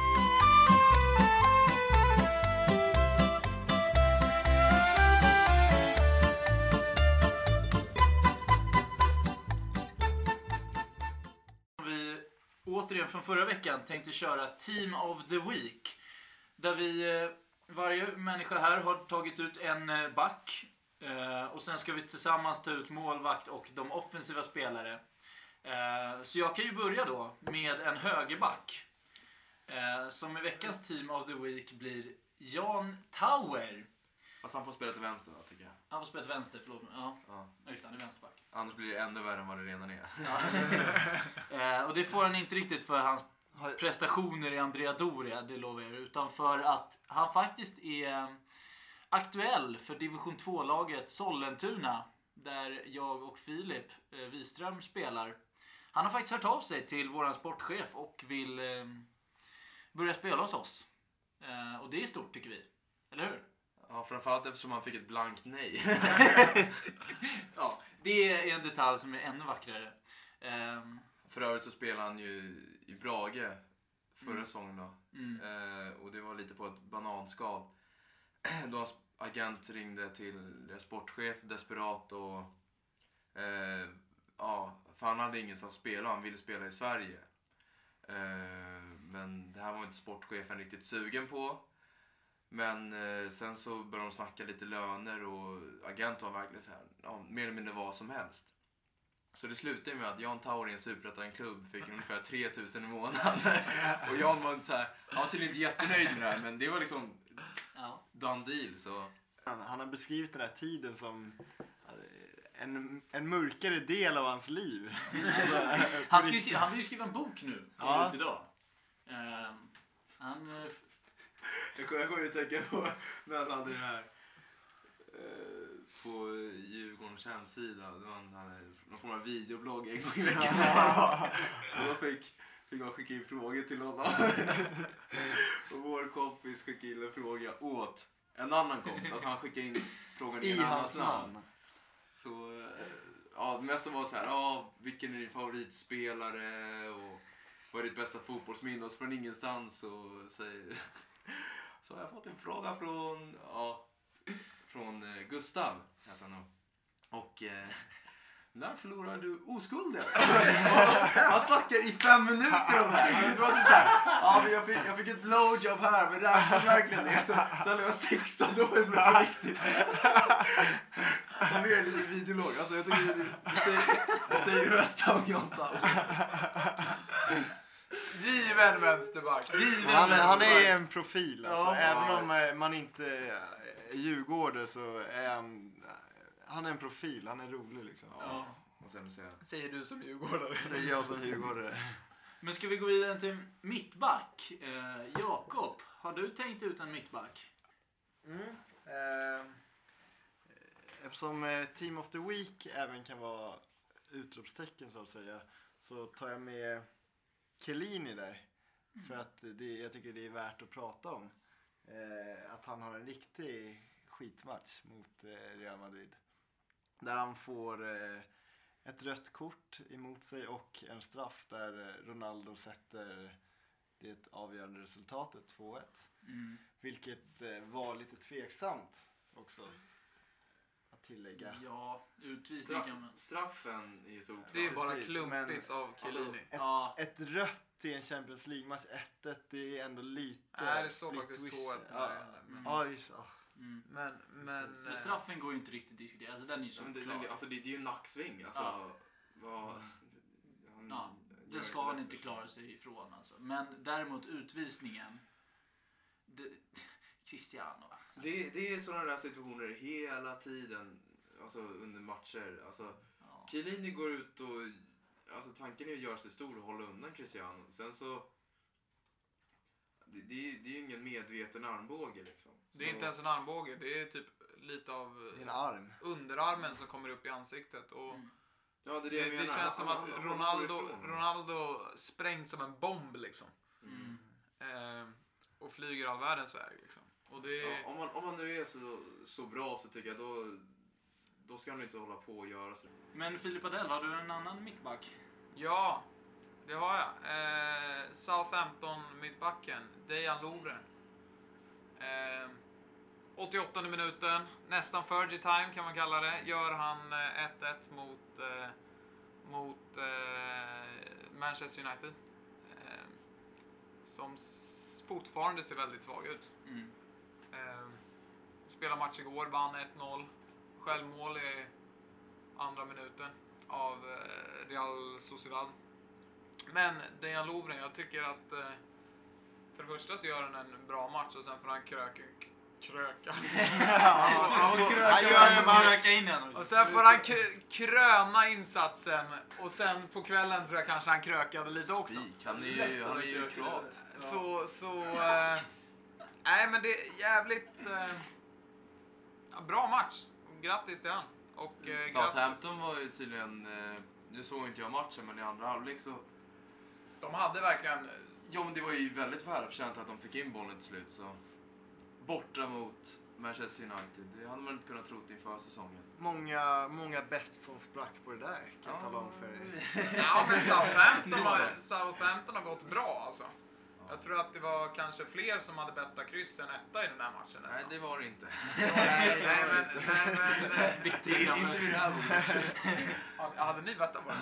Vi återigen från förra veckan tänkte köra Team of the Week. Där vi, varje människa här har tagit ut en back. Och sen ska vi tillsammans ta ut målvakt och de offensiva spelare. Så jag kan ju börja då med en högerback. Som i veckans Team of the Week blir Jan Tauer. Fast han får spela till vänster då, tycker jag. Han får spela till vänster, förlåt. Ja, just det, han är vänsterback. Annars blir det ännu värre än vad det redan är. Och det får han inte riktigt för hans prestationer i Andrea Doria, det lovar jag. Utan för att han faktiskt är aktuell för division 2-laget Sollentuna. Där jag och Filip Wiström spelar. Han har faktiskt hört av sig till våran sportchef och vill börja spela hos oss. Och det är stort tycker vi. Eller hur? Ja, framförallt eftersom han fick ett blankt nej. Ja, det är en detalj som är ännu vackrare. För övrigt så spelade han ju i Brage förra säsongen då. Och det var lite på ett bananskal. Då hans agent ringde till deras sportchef desperat och för han hade ingenstans att spela, han ville spela i Sverige. Men det här var inte sportchefen riktigt sugen på. Men sen så började de snacka lite löner och agenten var verkligen så här, mer eller mindre vad som helst. Så det slutade med att Jan Tauer i en superettan-klubb fick ungefär 3000 i månaden. Och Jan var inte så här, han var tydligen inte jättenöjd med det här, men det var liksom done deal. Så. Han har beskrivit den här tiden som en mörkare del av hans liv. Han vill ju skriva en bok nu, ut idag. Jag kommer ju tänka på när han hade det här på Djurgårdens hemsida. Han hade någon form av videoblogg en gång i veckan. Och då fick man skicka in frågor till honom. Och vår kompis skickade in en fråga åt en annan kompis. Alltså han skickade in frågan i en annans namn. Så det mesta var så här, vilken är din favoritspelare och vad är ditt bästa fotbollsminne? Och så från ingenstans så har jag fått en fråga från Gustav heter han nog. Och när förlorar du oskulden? Han snackar i 5 minuter om det här. Det var typ så här, jag fick ett blowjob här, men räknas verkligen det. Sen när jag var 16 då var det på riktigt. Han är lite videolog. Alltså jag tycker du säger det bästa om Jan Tauer. Given vänsterback. Han är en profil. Alltså. Även om man inte är djurgårdare så är han är en profil. Han är rolig liksom. Säger du som djurgårdare. Säger jag som djurgårdare. Men ska vi gå vidare till mittback? Jakob, har du tänkt ut en mittback? Eftersom Team of the Week även kan vara utropstecken så att säga, så tar jag med Chiellini där. För att jag tycker det är värt att prata om. Att han har en riktig skitmatch mot Real Madrid. Där han får ett rött kort emot sig och en straff där Ronaldo sätter det avgörande resultatet 2-1. Vilket var lite tveksamt också att tillägga. Ja, utvisning kan man. Straffen är så Det är bara Precis, klumpigt av Chiellini. Ett rött i en Champions League-match 1-1, det är ändå lite... Nej, det står lite faktiskt wish. 2-1 när det händer. Ja, just Men straffen går ju inte riktigt att diskutera. Alltså den är ju så klar. Alltså det är ju en nacksving. Alltså, Den ska han inte klara sig ifrån alltså. Men däremot utvisningen. Cristiano. Det är sådana där situationer hela tiden. Alltså under matcher. Alltså, Chiellini går ut och... Alltså tanken är att göra sig stor och hålla undan Cristiano. Sen så... Det är ju ingen medveten armbåge liksom. Det är inte ens en armbåge. Det är typ lite av En arm. underarmen som kommer upp i ansiktet. Och Ja, det känns som att Ronaldo sprängt som en bomb liksom. Och flyger all världens väg liksom. Och det... om man nu är så bra så tycker jag då ska han inte hålla på och göra så. Men Filip Adell, har du en annan mittback? Ja, det har jag. Southampton mittbacken, Dejan Lovren. 88 minuten, nästan Fergie time kan man kalla det. Gör han 1-1 mot Manchester United. Som fortfarande ser väldigt svag ut. Spelar match igår, vann 1-0. Självmål i andra minuten av Real Sociedad. Men Dejan Lovren, jag tycker att för det första så gör han en bra match och sen får han kröka. Och sen får han kröna insatsen och sen på kvällen tror jag kanske han krökade lite också. Han är ju kroat. Nej men det är jävligt bra match. Grattis till han. Och Southampton var ju tydligen, nu såg inte jag matchen men i andra halvlek så... De hade verkligen... Ja men det var ju väldigt välförtjänt att de fick in bollen till slut så... Borta mot Manchester United, det hade man inte kunnat tro inför säsongen. Många bett som sprack på det där, kan jag tala om för er. Ja men Southampton har gått bra alltså. Jag tror att det var kanske fler som hade bettat kryss än etta i den här matchen nästan. Nej, det var det inte. Nej, men inte vid det här bordet. Hade ni bettat på det?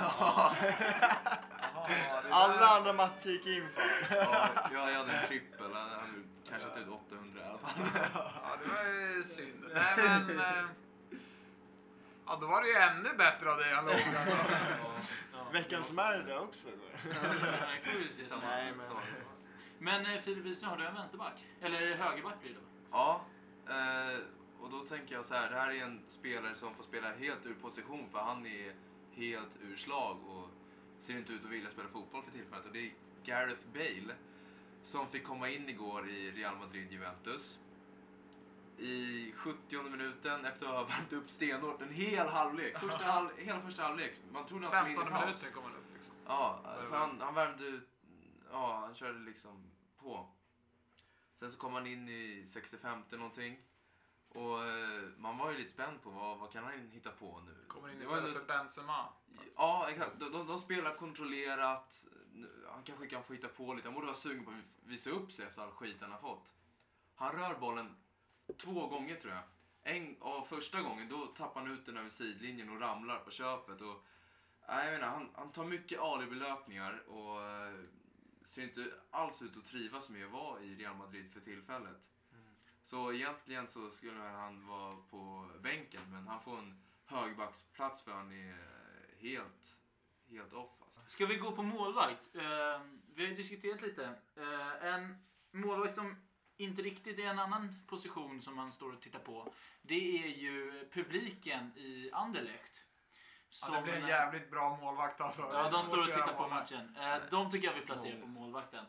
Alla andra matcher gick in för. Ja, jag hade en trippel. Han hade kanske tagit 800 i alla fall. Ja, det var ju synd. Nej, men... Ja, då var det ju ännu bättre av det jag låg. Veckans märda också. Nej, får vi se. Men Filip Wiesner, har du en vänsterback? Eller högerback blir det? Ja, och då tänker jag så här. Det här är en spelare som får spela helt ur position för han är helt ur slag och ser inte ut att vilja spela fotboll för tillfället. Och det är Gareth Bale som fick komma in igår i Real Madrid-Juventus. I 70:e minuten efter att ha värmt upp stenhårt en hel halvlek. Hela första halvlek. Man trodde han skulle in i paus. 15 minuter kom han upp liksom. Ja, för han värmde ut. Ja, han körde liksom på. Sen så kom han in i 65:e någonting. Och man var ju lite spänd på vad kan han hitta på nu. Kommer in istället för Benzema. Ja, exakt. De spelar kontrollerat. Han kanske kan få hitta på lite. Han borde vara sugen på att visa upp sig efter all skit han har fått. Han rör bollen 2 gånger tror jag. Första gången då tappar han ut den över sidlinjen och ramlar på köpet. Och, jag menar, han tar mycket alibi-löpningar och ser inte alls ut att trivas med att vara i Real Madrid för tillfället. Så egentligen så skulle han vara på bänken, men han får en högbacksplats för han är helt off. Alltså. Ska vi gå på målvakt? Vi har diskuterat lite. En målvakt som inte riktigt är en annan position som man står och tittar på. Det är ju publiken i Anderlecht. Ja, det blir en jävligt bra målvakt alltså. Ja, de står och tittar på matchen. De tycker jag vi placerar på målvakten.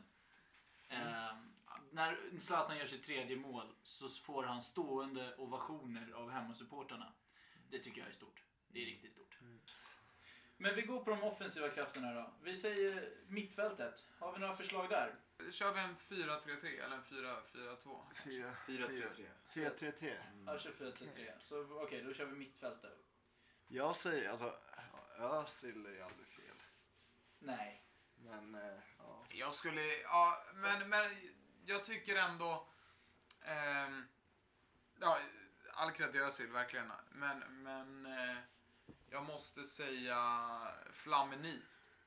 När Zlatan gör sitt 3:e mål så får han stående ovationer av hemmasupportarna. Det tycker jag är stort. Det är riktigt stort. Men vi går på de offensiva krafterna då. Vi säger mittfältet. Har vi några förslag där? Kör vi en 4-3-3 eller en 4-4-2? 4-3-3. 4-3-3. Jag kör 4-3-3. Så okej, då kör vi mittfältet. Jag säger, alltså, Özil är aldrig fel. Nej. Men, ja. Jag skulle, ja, men jag tycker ändå, ja, all cred till Özil verkligen. Men jag måste säga Flamini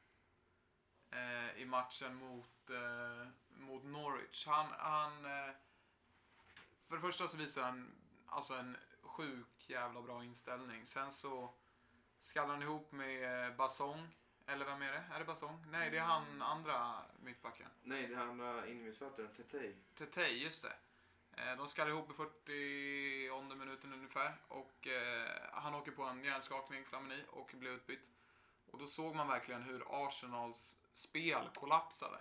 i matchen mot Norwich. Han för det första så visar han alltså en sjuk jävla bra inställning. Sen så skallar han ihop med Basong. Eller vem är det? Är det Basong? Nej, det är han andra mittbacken. Nej, det är han innermittfältaren, Tetej, just det. De skallar ihop i 40:e minuten ungefär. Och han åker på en hjärnskakning, Flamini, och blir utbytt. Och då såg man verkligen hur Arsenals spel kollapsade.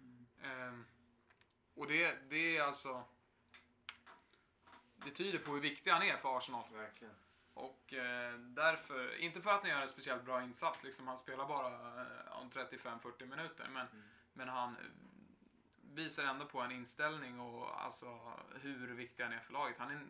Och det är alltså... Det tyder på hur viktig han är för Arsenal. Verkligen. Och därför, inte för att ni gör en speciellt bra insats, liksom han spelar bara om 35-40 minuter, men han visar ändå på en inställning och alltså hur viktig han är för laget. Han är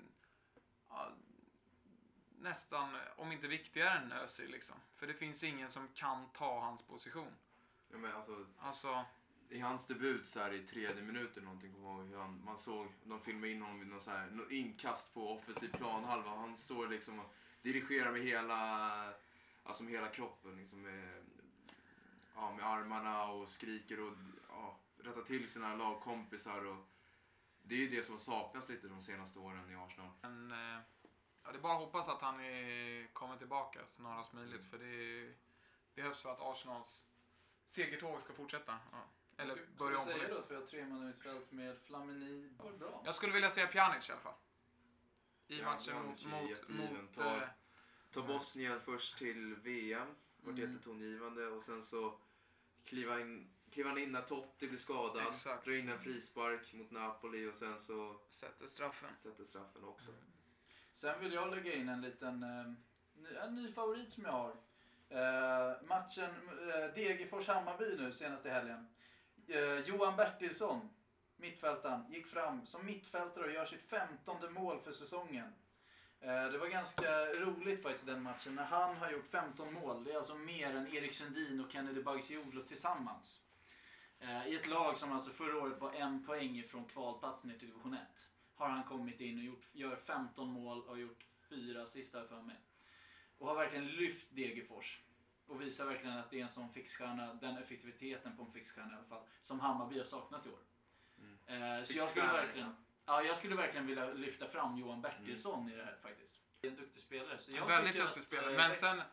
nästan, om inte viktigare än Özil liksom. För det finns ingen som kan ta hans position. Ja, men Alltså i hans debut så här i 3:e minuten någonting, man såg, de filmade in honom vid någon inkast på offensiv planhalva. Han står liksom och dirigerar med hela kroppen liksom med armarna och skriker och rättar till sina lagkompisar, och det är ju det som saknas lite de senaste åren i Arsenal. men, det är bara att hoppas att han kommer tillbaka snarast möjligt, för det behövs för att Arsenals segertåg ska fortsätta. Ja. Eller börja om på säga nytt. då att vi har 3 man utfält med Flamini. Det var bra. Jag skulle vilja säga Pjanic i alla fall. I Ja, matchen Pjanic är mot jättegiven. Ta Bosnien först till VM. Vart jättetongivande. Och sen så kliva in när Totti blir skadad. Exakt. Dra in en frispark mot Napoli och sen så sätter straffen också. Sen vill jag lägga in en ny favorit som jag har. Matchen Degerfors-Hammarby nu senaste helgen. Johan Bertilsson, mittfältaren, gick fram som mittfältare och gör sitt 15:e mål för säsongen. Det var ganska roligt faktiskt den matchen när han har gjort 15 mål. Det är alltså mer än Erik Sundin och Kennedy Bagcioglu tillsammans. I ett lag som alltså förra året var 1 poäng från kvalplats ner till division 1. Har han kommit in och gör 15 mål och gjort 4 sista för mig. Och har verkligen lyft Degerfors. Och visar verkligen att det är en sån fixstjärna, den effektiviteten på en fixstjärna i alla fall, som Hammarby har saknat i år. Så jag skulle verkligen vilja lyfta fram Johan Bertilsson i det här faktiskt. Det är en duktig spelare. Så jag väldigt duktig spelare. Men sen,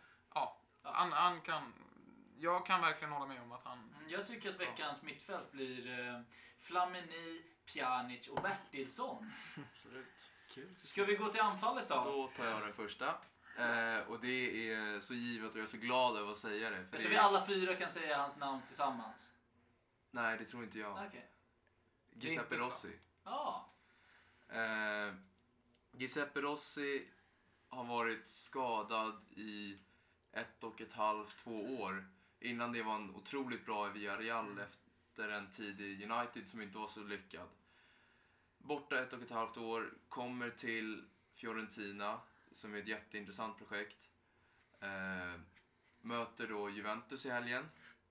jag kan verkligen hålla med om att han... Jag tycker att veckans mittfält blir Flamini, Pjanic och Bertilsson. Absolut. Kul. Ska vi gå till anfallet då? Då tar jag den första. Och det är så givet och jag är så glad över att säga det. Jag tror vi alla 4 kan säga hans namn tillsammans. Nej, det tror inte jag. Okay. Giuseppe Rossi. Ja. Giuseppe Rossi har varit skadad i 1,5-2 år. Innan det var en otroligt bra i Villarreal efter en tid i United som inte var så lyckad. Borta 1,5 år, kommer till Fiorentina som är ett jätteintressant projekt. Möter då Juventus i helgen.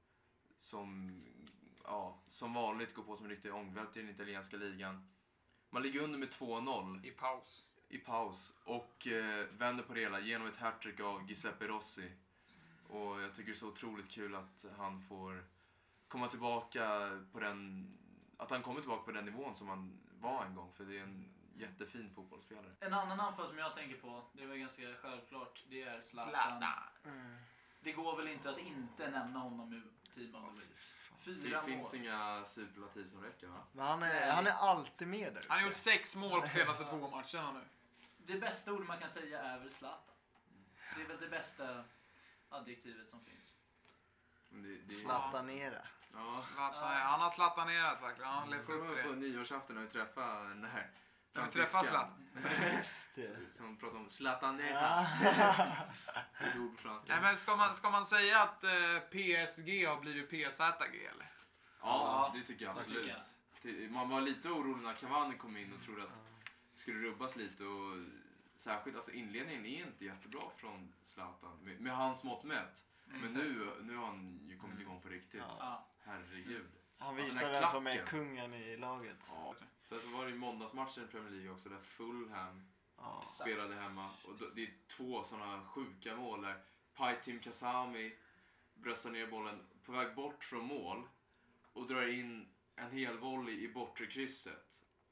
Som vanligt går på som en riktig ångvält i den italienska ligan. Man ligger under med 2-0. I paus. Och vänder på det hela genom ett hattrick av Giuseppe Rossi. Och jag tycker det är så otroligt kul att han får komma tillbaka på den nivån som han var en gång. För det är en jättefin fotbollsspelare. En annan anfall som jag tänker på, det var ganska självklart, det är Zlatan. Det går väl inte att inte nämna honom i Team of the Week. Det finns inga superlativ som räcker, va? Men han är alltid med där. Han har gjort 6 mål på senaste 2 matcherna nu. Det bästa ord man kan säga är väl Zlatan. Det är väl det bästa adjektivet som finns. Zlatanera. Ja. Han har slatanerat verkligen. Han har levt upp till det. På nyårsafton när vi träffade den här När vi träffar Zlatan. Just det. Som pratar om Zlatanera. Ett ord på franska. Nej, men ska man säga att PSG har blivit PZG eller? Ja, det tycker jag absolut. Man var lite orolig när Cavani kom in och trodde att det skulle rubbas lite. Och särskilt, alltså inledningen är inte jättebra från Zlatan. Med hans mått mätt. Men nu har han ju kommit igång på riktigt. Ja. Herregud. Han visar vem som är kungen i laget. Ja. Sen så var det ju måndagsmatchen i Premier League också där Fulham spelade hemma. Och det är 2 sådana sjuka mål där Paitim Kasami bröstar ner bollen på väg bort från mål och drar in en hel volley i bortre krysset.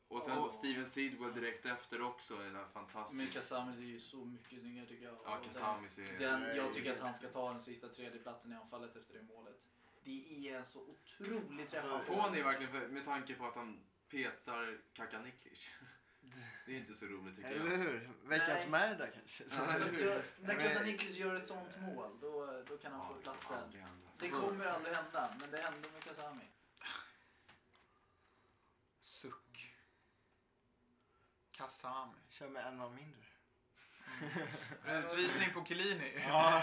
Och sen så Steven Sidwell direkt efter också. Det där fantastiskt. Men Kasamis är ju så mycket snyggare tycker jag. Ja, Kasamis är... Jag tycker att han ska ta den sista tredjeplatsen i anfallet efter det målet. Det är en så otroligt träff. Alltså, får ni verkligen, med tanke på att han petar Kakaniklic? Det är inte så roligt tycker jag. Eller hur? Veckans Märda kanske. När Kakaniklic gör ett sånt mål, då kan han få platsen. Det kommer aldrig hända, men det hände med Kasami. Suck. Kasami. Kör med en man mindre. Utvisning på Chiellini. Ja.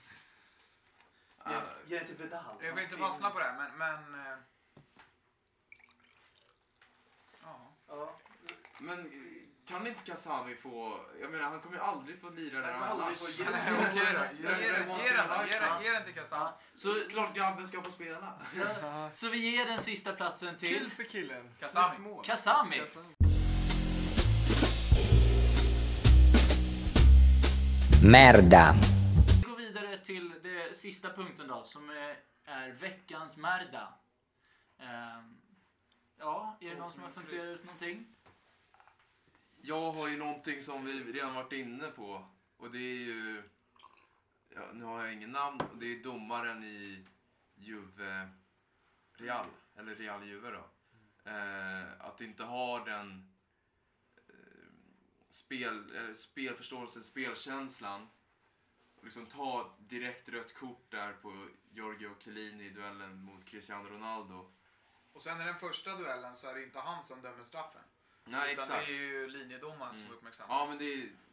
Ge det till Vidal. Jag får inte fastna på det, men Ja. Men kan inte Kasami få... Jag menar, han kommer ju aldrig få lira där Han kommer aldrig annars. få ge Ge den till Kasami. Så Klart grabben ska få spela. Så vi ger den sista platsen Kul till för killen. Kasami. Snyggt mål. Kasami. Merda. Vi går vidare till det sista punkten då, som är veckans Merda. Ja, är det någon som har funderat ut någonting? Jag har ju någonting som vi redan varit inne på. Och det är ju... Ja, nu har jag ingen namn. Och det är domaren i Juve Real. Eller Real Juve då. Att inte ha den spelförståelsen, spelkänslan. Och liksom ta direkt rött kort där på Giorgio Chiellini i duellen mot Cristiano Ronaldo. Och sen i den första duellen så är det inte han som dömer straffen. Nej, utan exakt. det är ju linjedomaren som uppmärksammar. Ja, men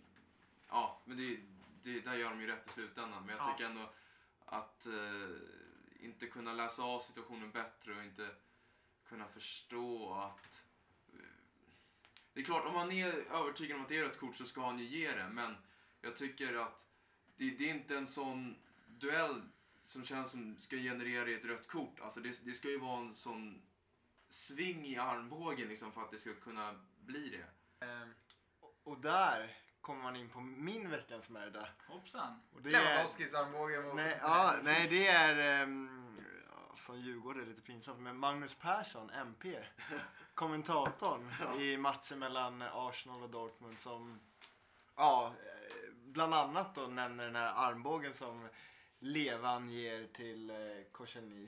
det där gör de ju rätt i slutändan. Men jag tycker ändå att inte kunna läsa av situationen bättre och inte kunna förstå att... Det är klart, om man är övertygad om att det är ett kort så ska han ju ge det. Men jag tycker att det är inte en sån duell som känns som ska generera ett rött kort. Alltså det ska ju vara en sån sving i armbågen liksom för att det ska kunna bli det. Och där kommer man in på min veckans Märda. Hoppsan. Och det Lewandowskis armbåge mot... Nej, det är som Djurgården är lite pinsamt, men Magnus Persson, MP, kommentatorn i matchen mellan Arsenal och Dortmund, som bland annat då nämner den här armbågen som Levan ger till Koscielny,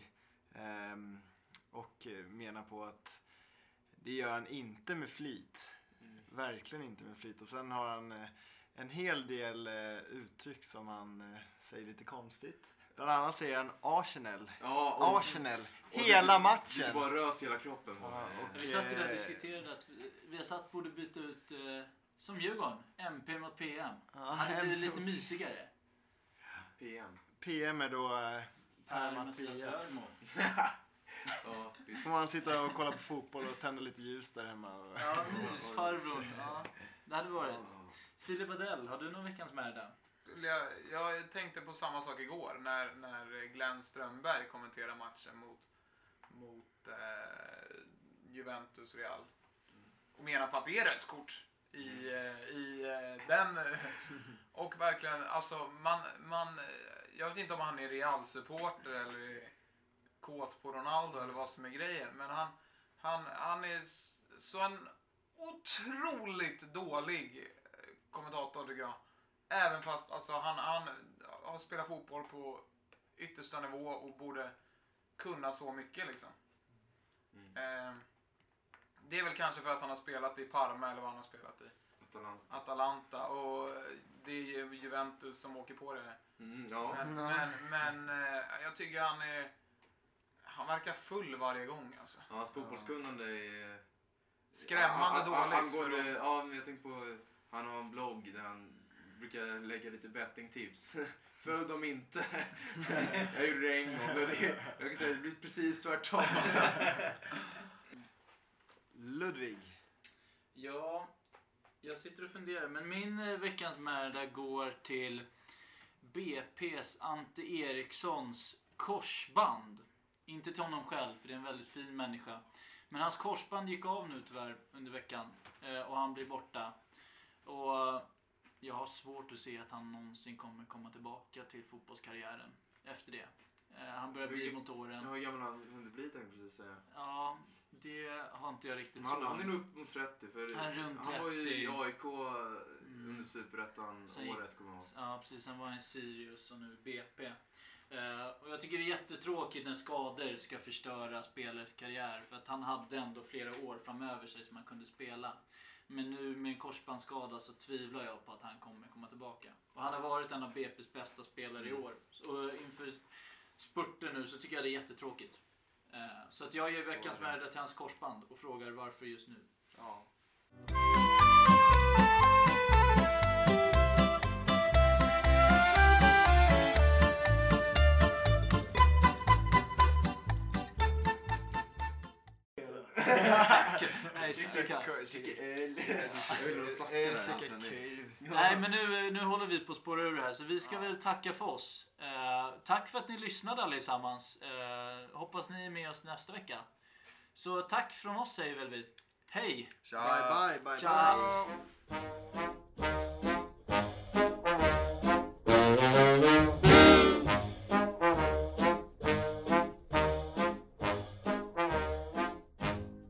och menar på att det gör han inte med flit. Verkligen inte med flit. Och sen har han en hel del uttryck som han säger lite konstigt. Bland annat säger han Arsenal. Ja, Arsenal. Hela matchen. Det bara rös hela kroppen. Vi satt där och diskuterade att vi borde byta ut som Djurgården, MP mot PM. Hade det lite mysigare. PM är då Per Mattias Mattias. Hörmo. Får man sitta och kolla på fotboll och tända lite ljus där hemma. Ja, mysfarbrorn. Ja, det hade varit. Filip Adell, har du någon veckans Märda? Jag tänkte på samma sak igår när Glenn Strömberg kommenterade matchen mot Juventus Real. Och menar på att det är rött kort i den. Och verkligen, alltså man jag vet inte om han är Real-supporter eller kåt på Ronaldo eller vad som är grejen. Men han är så en otroligt dålig kommentator tycker jag. Även fast alltså, han har spelat fotboll på yttersta nivå och borde kunna så mycket liksom. Det är väl kanske för att han har spelat i Parma eller vad han har spelat i. Atalanta. Och det är Juventus som åker på det. Men jag tycker han verkar full varje gång alltså. Ja, hans fotbollskunnande är skrämmande dåligt. Jag tänkte på, han har en blogg där han brukar lägga lite bettingtips. Följ dem inte. Jag gjorde det en gång och jag kan säga det blir precis tvärtom alltså. Ludvig. Ja, jag sitter och funderar, men min veckans Märda går till BP's Ante Erikssons korsband. Inte till honom själv, för det är en väldigt fin människa. Men hans korsband gick av nu tyvärr under veckan och han blir borta. Och jag har svårt att se att han någonsin kommer komma tillbaka till fotbollskarriären efter det. Han börjar bli mot åren. Ja, hur gammal han hunnit bli, tänkte jag precis säga. Ja, det har inte jag riktigt han är nog upp mot 30. För han var ju i AIK under Superettan året, kommer jag ihåg. Ja, precis. Han var i Sirius och nu i BP. Och jag tycker det är jättetråkigt när skador ska förstöra spelares karriär. För att han hade ändå flera år framöver sig som han kunde spela. Men nu med en korsbandsskada så tvivlar jag på att han kommer komma tillbaka. Och han har varit en av BP's bästa spelare i år. Och inför spurten nu så tycker jag det är jättetråkigt. Så att jag ger veckans Merda till hans korsband och frågar varför just nu. Ja. Nej, sticka. Nej, Nej, men nu håller vi på att spåra ur det här. Så vi ska väl tacka för oss. Tack för att ni lyssnade allesammans. Hoppas ni är med oss nästa vecka. Så tack från oss säger väl vi. Hej! bye, bye, bye, Ciao. bye.